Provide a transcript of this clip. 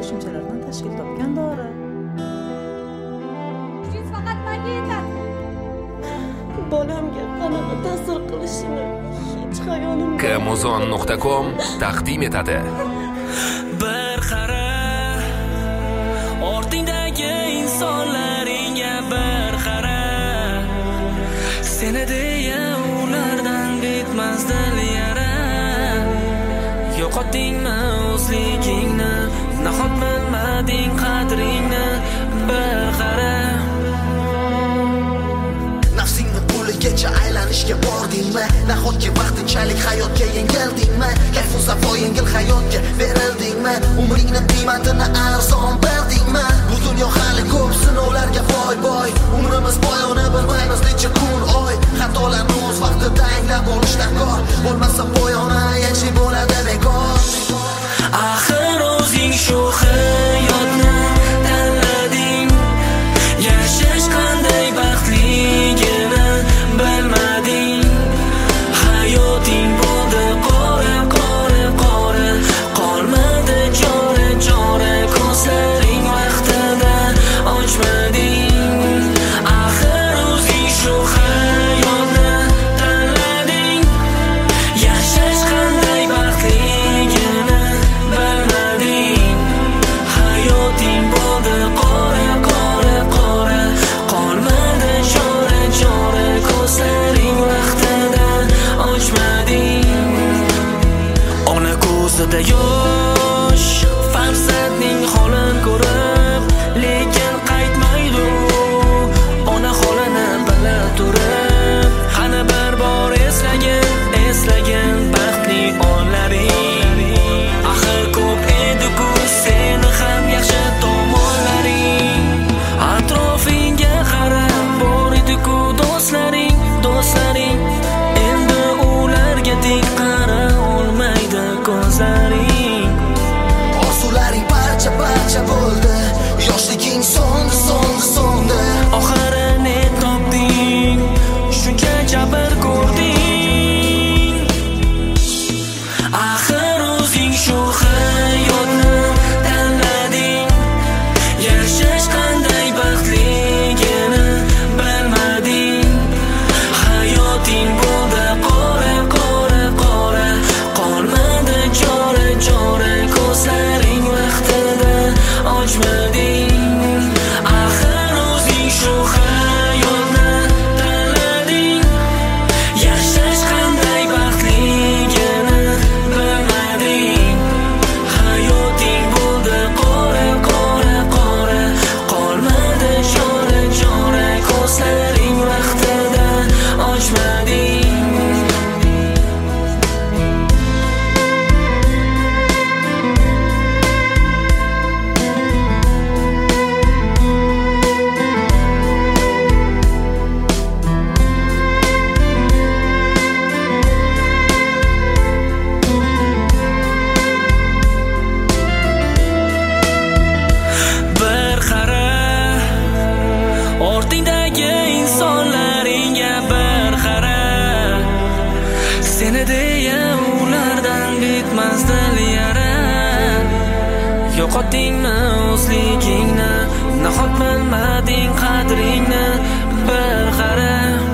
qo'shimchalardan tashkil topgan dori. Kuchingiz faqat menga yetadi. Bolamga qanaqa ta'sir qilishini hech xayolim yo'q. Kmuzon.com taqdim etadi. Bir qara, ortingdagi insonlaringga bir qara. Seni deya ulardan bitmas dil yara. Yo'qotdingmi o'zligingni, nahot bilmading qadringni. Bir qara, nafsingni puligacha aylanishga bordingmi? Nahotki vaqtinchalik hayotga yengildingmi? Kayfu safo yengil hayotga berildingmi? Umringni qiymatini arzon berdingmi? Bu dunyo hali ko'p sinovlarga boy. Umrimiz poyoni bilmaymiz necha kun, oy. Xatolarni o'z vaqtida anglab olishdan kor. Bo'lmasa poyoni yaxshi bo'ladi bekor. axir o'zing shu hayotni tanlading. Yashash qanday baxtligini bilmading. Hayoting bo'ldi qora, qolmadi chora, ko'zlaring vaqtida ochmading. Axir o'zing shu hayotni tanlading. Yashash qanday baxtligini bilmading. Hayoting bo'ldi qora, qolmadi chora, ko'zlaring vaqtida ochmading. Ona ko'zida yosh, farzandning holini ko'rib, lekin qaytmaydi. Ona holini bila turib, qani bir bor eslagin baxtli onlaring. Axir ko'p edi-ku seni ham yaxshi tomonlaring. Atrofingga qarab bor edi-ku do'stlaring. Endi ularga tik qara olmaydi ko'zlaring. Orzularing parcha bo'ldi. Yoshliging so'ndi. Oxirini topding, shuncha jabr ko'rding. Axir o'zing shu hayotni tanlading. Yashash qanday baxtligini bilmading. Hayoting bo'ldi qora, qolmadi chora, ko'zlaring vaqtida ochmading. Axir o'zing shu hayotni tanlading. Yashash qanday baxtligini bilmading. Hayoting bo'ldi qora, qolmadi chora, ko'zlaring vaqtida ochmading. Bir qara, ortingdagi insonlaringga bir qara. Seni deya ulardan bitmas dil yara. Yo'qotdingmi o'zligingni, nahot bilmading qadringni. Bir qara.